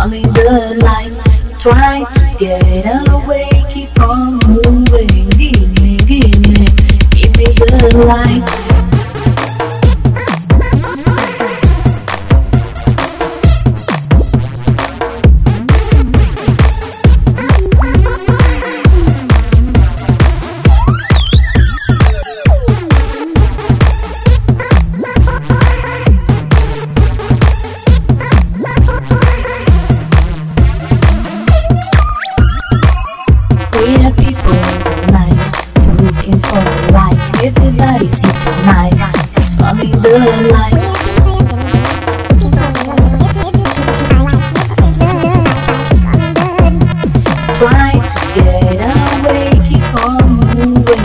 swallowing the light. Try to get away, keep on moving. Give me the light. We are people in the night, looking for the light. Everybody's here tonight, just following the light. Try to get away, keep on moving.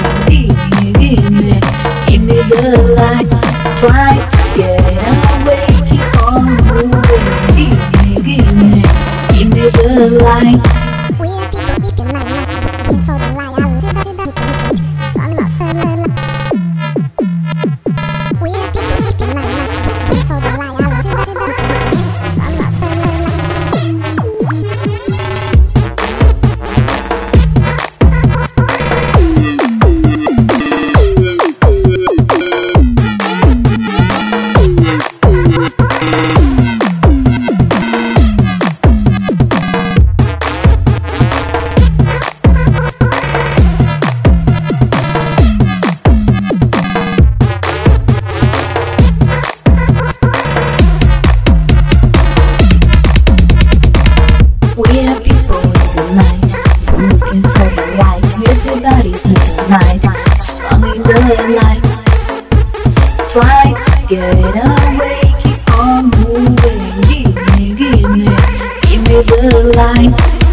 Give me the light. Try to get away, keep on moving. Give me the light. We are people weeping like nothing, looking for the light. Swallow up, swallow up. We are people weeping like nothing, looking for the light. Swallow up, swallow up. We are people in the night, looking for the light. Everybody's here tonight, just following the light. Try to get away, keep on moving. Give me the light.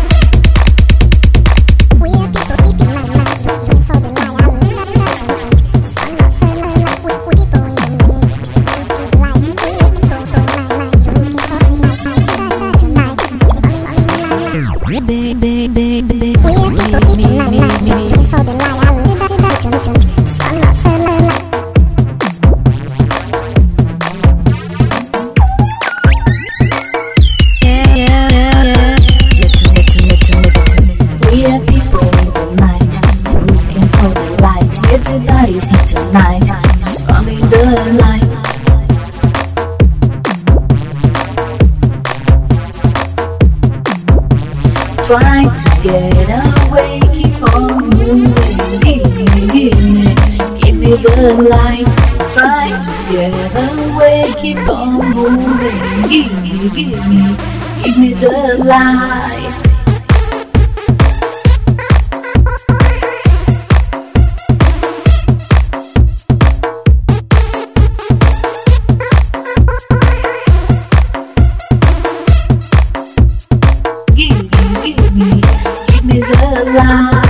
We are people weeping like nothing, looking for the light. Swallow up, swallow up. We people in the night, looking for the light. We are people looking for the light tonight. We are people weeping like nothing, looking for the light. Swallow up, swallow up. We are people in the night, looking for the light. Everybody's here tonight, just following the light. Try to get away, keep on moving. Give me the light. Try to get away, keep on moving. Give me the light. Give me the light.